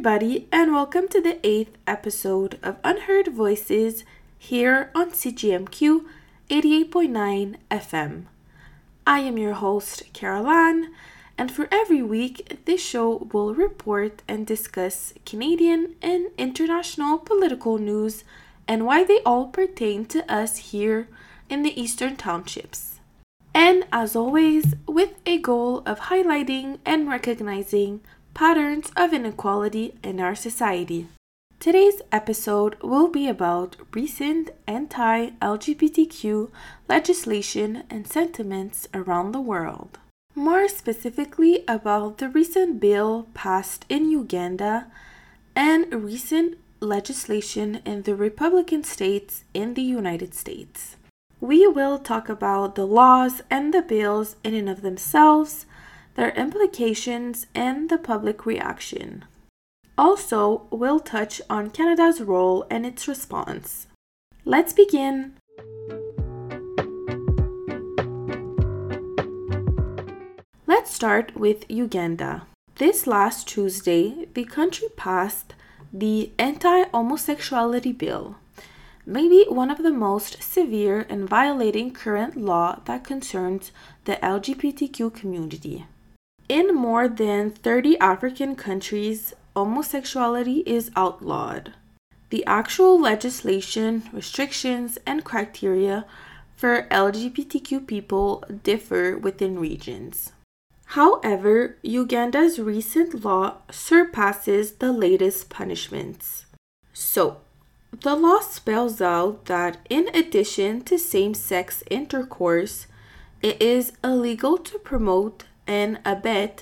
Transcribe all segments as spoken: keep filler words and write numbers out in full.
everybody, and welcome to the eighth episode of Unheard Voices here on C G M Q eighty-eight point nine F M. I am your host, Caroline, and for every week, this show will report and discuss Canadian and international political news and why they all pertain to us here in the Eastern Townships. And as always, with a goal of highlighting and recognizing patterns of inequality in our society. Today's episode will be about recent anti-L G B T Q legislation and sentiments around the world. More specifically about the recent bill passed in Uganda and recent legislation in the Republican states in the United States. We will talk about the laws and the bills in and of themselves, their implications, and the public reaction. Also, we'll touch on Canada's role and its response. Let's begin. Let's start with Uganda. This last Tuesday, the country passed the anti-homosexuality bill, maybe one of the most severe and violating current law that concerns the L G B T Q community. In more than thirty African countries, homosexuality is outlawed. The actual legislation, restrictions, and criteria for L G B T Q people differ within regions. However, Uganda's recent law surpasses the latest punishments. So, the law spells out that in addition to same-sex intercourse, it is illegal to promote and abet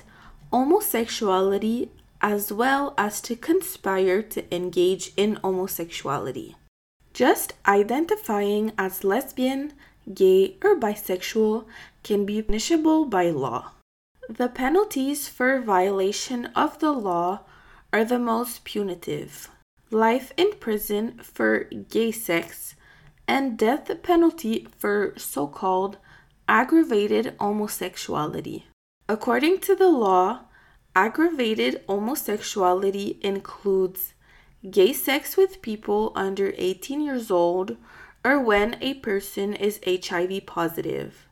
homosexuality as well as to conspire to engage in homosexuality. Just identifying as lesbian, gay, or bisexual can be punishable by law. The penalties for violation of the law are the most punitive: life in prison for gay sex and death penalty for so-called aggravated homosexuality. According to the law, aggravated homosexuality includes gay sex with people under eighteen years old or when a person is H I V positive,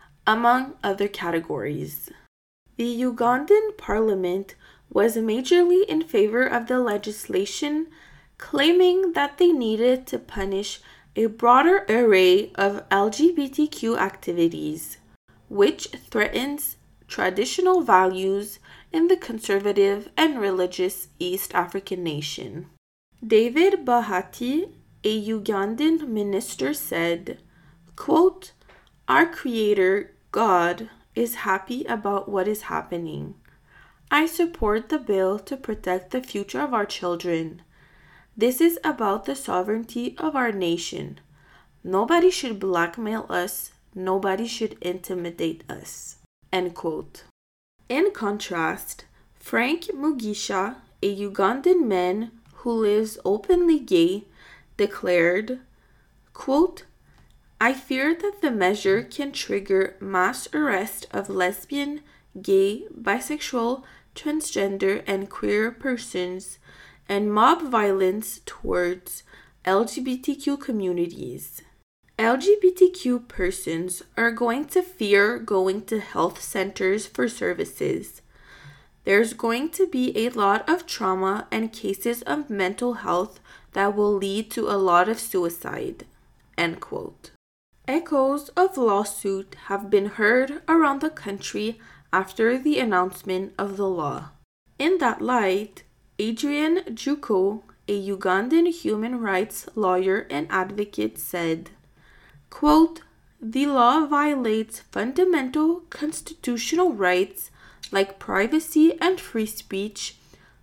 among other categories. The Ugandan parliament was majorly in favor of the legislation, claiming that they needed to punish a broader array of L G B T Q activities, which threatens traditional values in the conservative and religious East African nation. David Bahati, a Ugandan minister, said, quote, "Our Creator, God, is happy about what is happening. I support the bill to protect the future of our children. This is about the sovereignty of our nation. Nobody should blackmail us. Nobody should intimidate us." End quote. In contrast, Frank Mugisha, a Ugandan man who lives openly gay, declared, quote, "I fear that the measure can trigger mass arrest of lesbian, gay, bisexual, transgender, and queer persons and mob violence towards L G B T Q communities. L G B T Q persons are going to fear going to health centers for services. There's going to be a lot of trauma and cases of mental health that will lead to a lot of suicide." End quote. Echoes of lawsuit have been heard around the country after the announcement of the law. In that light, Adrian Juko, a Ugandan human rights lawyer and advocate, said, quote, "The law violates fundamental constitutional rights like privacy and free speech,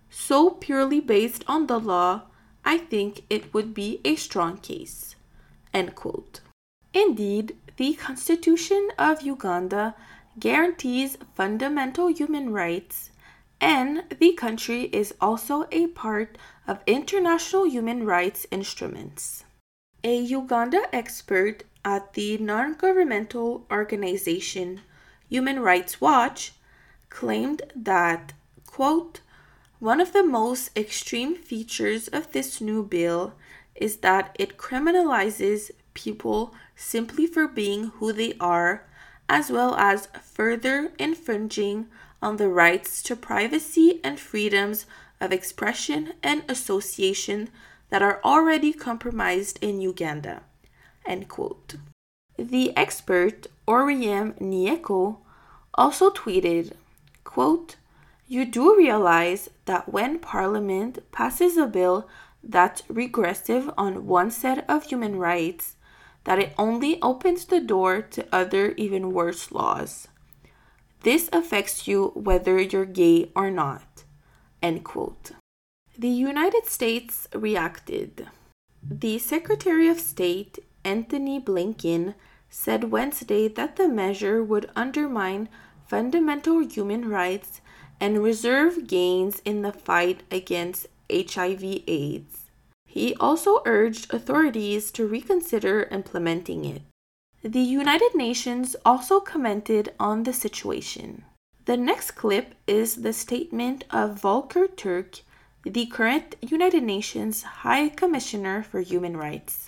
so purely based on the law, I think it would be a strong case." End quote. Indeed, the Constitution of Uganda guarantees fundamental human rights, and the country is also a part of international human rights instruments. A Uganda expert at the non-governmental organization Human Rights Watch claimed that, quote, One of the most extreme features of this new bill is that it criminalizes people simply for being who they are, as well as further infringing on the rights to privacy and freedoms of expression and association that are already compromised in Uganda. End quote. The expert Oriem Nieko also tweeted, quote, "You do realize that when Parliament passes a bill that's regressive on one set of human rights, that it only opens the door to other even worse laws. This affects you whether you're gay or not." End quote. The United States reacted. The Secretary of State, Antony Blinken, said Wednesday that the measure would undermine fundamental human rights and reserve gains in the fight against H I V AIDS. He also urged authorities to reconsider implementing it. The United Nations also commented on the situation. The next clip is the statement of Volker Turk, the current United Nations High Commissioner for Human Rights.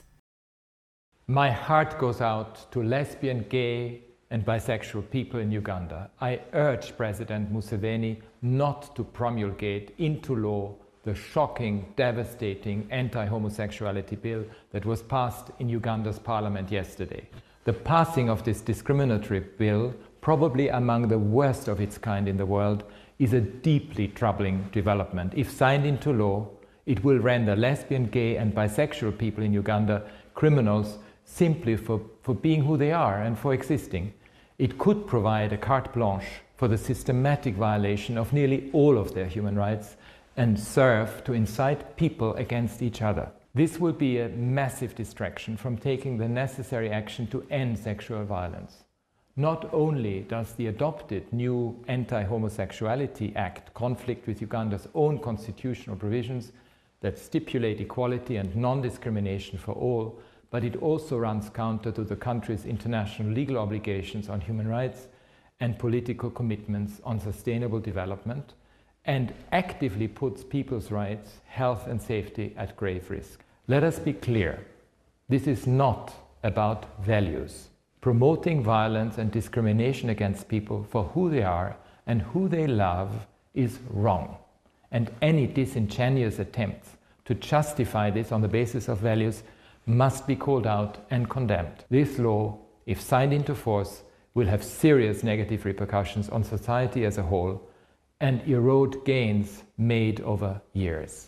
My heart goes out to lesbian, gay, and bisexual people in Uganda. I urge President Museveni not to promulgate into law the shocking, devastating anti-homosexuality bill that was passed in Uganda's parliament yesterday. The passing of this discriminatory bill, probably among the worst of its kind in the world, is a deeply troubling development. If signed into law, it will render lesbian, gay, and bisexual people in Uganda criminals simply for, for being who they are and for existing. It could provide a carte blanche for the systematic violation of nearly all of their human rights and serve to incite people against each other. This will be a massive distraction from taking the necessary action to end sexual violence. Not only does the adopted new Anti-Homosexuality Act conflict with Uganda's own constitutional provisions that stipulate equality and non-discrimination for all, but it also runs counter to the country's international legal obligations on human rights and political commitments on sustainable development, and actively puts people's rights, health and safety at grave risk. Let us be clear, this is not about values. Promoting violence and discrimination against people for who they are and who they love is wrong. And any disingenuous attempts to justify this on the basis of values must be called out and condemned. This law, if signed into force, will have serious negative repercussions on society as a whole and erode gains made over years.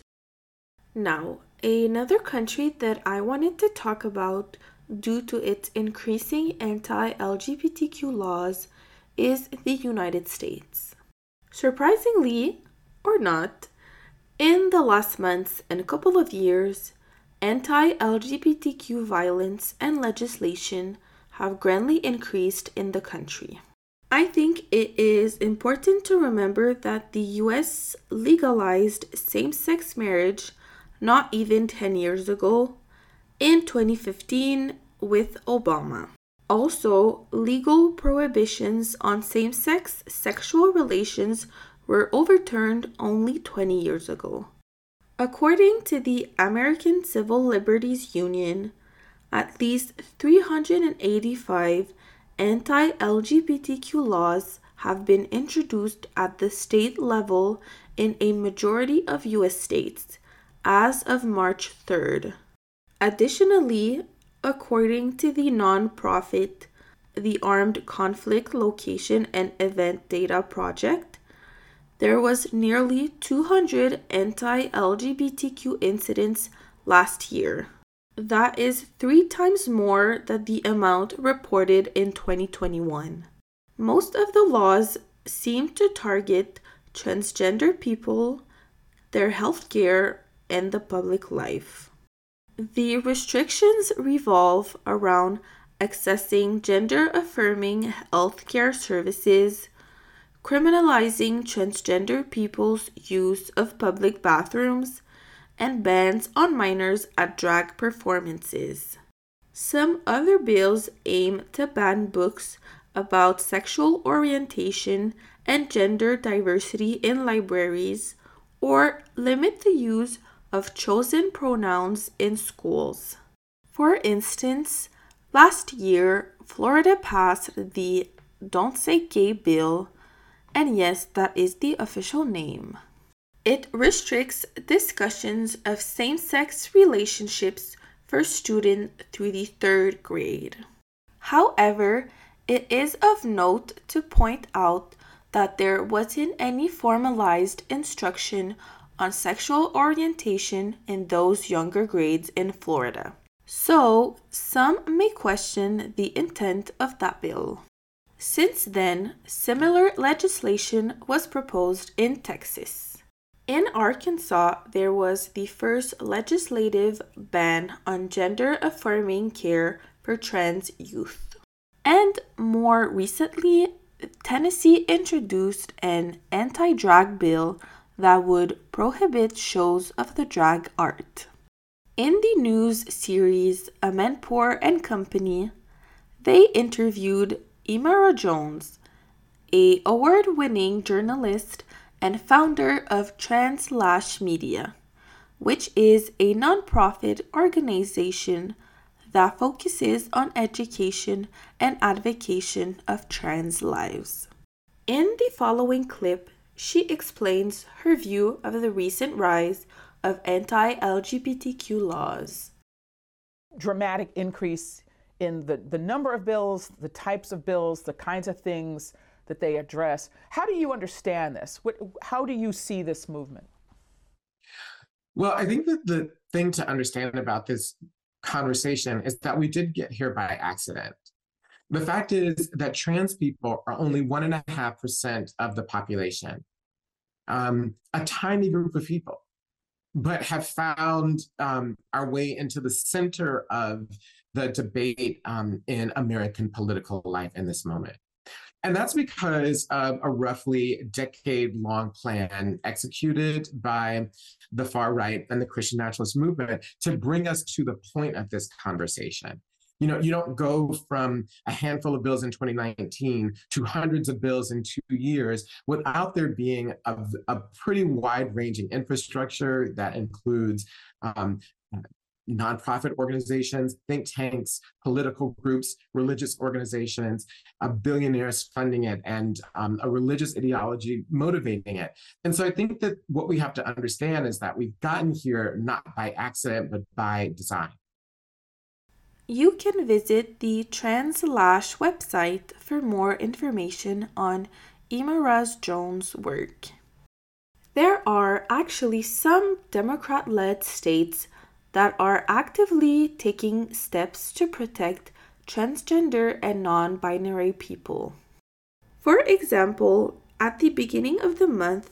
Now, another country that I wanted to talk about due to its increasing anti-L G B T Q laws is the United States. Surprisingly, or not, in the last months and couple of years, anti-L G B T Q violence and legislation have greatly increased in the country. I think it is important to remember that the U S legalized same-sex marriage not even ten years ago, in twenty fifteen with Obama. Also, legal prohibitions on same-sex sexual relations were overturned only twenty years ago. According to the American Civil Liberties Union, at least three hundred eighty-five anti-L G B T Q laws have been introduced at the state level in a majority of U S states as of March third. Additionally, according to the nonprofit the Armed Conflict Location and Event Data Project, there was nearly two hundred anti-L G B T Q incidents last year. That is three times more than the amount reported in twenty twenty-one. Most of the laws seem to target transgender people, their health care, and the public life. The restrictions revolve around accessing gender-affirming healthcare services, criminalizing transgender people's use of public bathrooms, and bans on minors at drag performances. Some other bills aim to ban books about sexual orientation and gender diversity in libraries, or limit the use of chosen pronouns in schools. For instance, last year, Florida passed the Don't Say Gay bill, and yes, that is the official name. It restricts discussions of same-sex relationships for students through the third grade. However, it is of note to point out that there wasn't any formalized instruction on sexual orientation in those younger grades in Florida. So, some may question the intent of that bill. Since then, similar legislation was proposed in Texas. In Arkansas, there was the first legislative ban on gender-affirming care for trans youth. And more recently, Tennessee introduced an anti-drag bill that would prohibit shows of the drag art. In the news series Amanpour and Company, they interviewed Imara Jones, a award-winning journalist and founder of Translash Media, which is a nonprofit organization that focuses on education and advocacy of trans lives. In the following clip, she explains her view of the recent rise of anti-L G B T Q laws. Dramatic increase in the, the number of bills, the types of bills, the kinds of things that they address. How do you understand this? What, how do you see this movement? Well, I think that the thing to understand about this conversation is that we did get here by accident. The fact is that trans people are only one and a half percent of the population, um, a tiny group of people, but have found um, our way into the center of the debate um, in American political life in this moment. And that's because of a roughly decade-long plan executed by the far right and the Christian nationalist movement to bring us to the point of this conversation. You know, you don't go from a handful of bills in twenty nineteen to hundreds of bills in two years without there being a, a pretty wide-ranging infrastructure that includes um, nonprofit organizations, think tanks, political groups, religious organizations, uh, billionaires funding it, and um, a religious ideology motivating it. And so I think that what we have to understand is that we've gotten here not by accident, but by design. You can visit the Translash website for more information on Imara Jones' work. There are actually some Democrat-led states that are actively taking steps to protect transgender and non-binary people. For example, at the beginning of the month,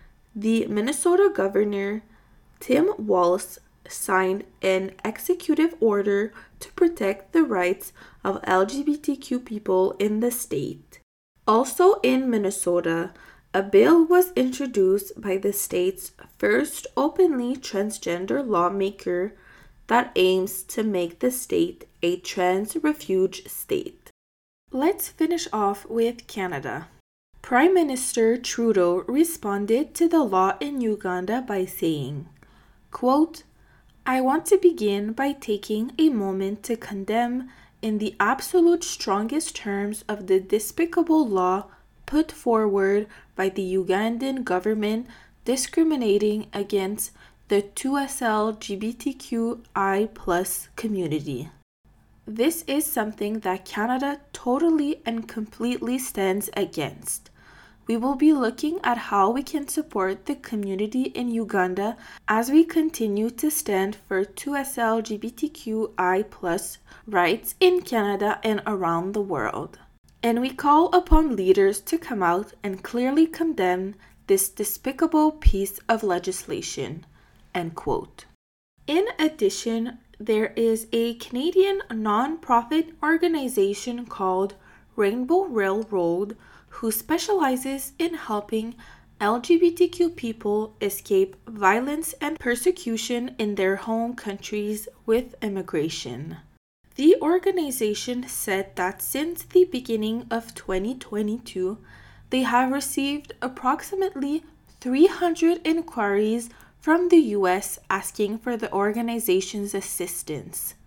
the Minnesota governor, Tim Walz, signed an executive order to protect the rights of L G B T Q people in the state. Also in Minnesota, a bill was introduced by the state's first openly transgender lawmaker that aims to make the state a trans refuge state. Let's finish off with Canada. Prime Minister Trudeau responded to the law in Uganda by saying, quote, "I want to begin by taking a moment to condemn in the absolute strongest terms of the despicable law put forward by the Ugandan government discriminating against the two S L G B T Q I plus community. This is something that Canada totally and completely stands against. We will be looking at how we can support the community in Uganda as we continue to stand for two S L G B T Q I plus rights in Canada and around the world. And we call upon leaders to come out and clearly condemn this despicable piece of legislation." End quote. In addition, there is a Canadian non-profit organization called Rainbow Railroad who specializes in helping L G B T Q people escape violence and persecution in their home countries with immigration. The organization said that since the beginning of twenty twenty-two, they have received approximately three hundred inquiries from the U S asking for the organization's assistance.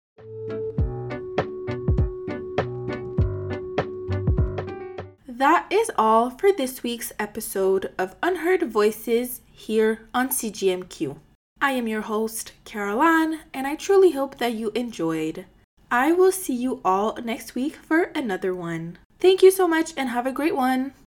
That is all for this week's episode of Unheard Voices here on C G M Q. I am your host, Caroline, and I truly hope that you enjoyed. I will see you all next week for another one. Thank you so much and have a great one.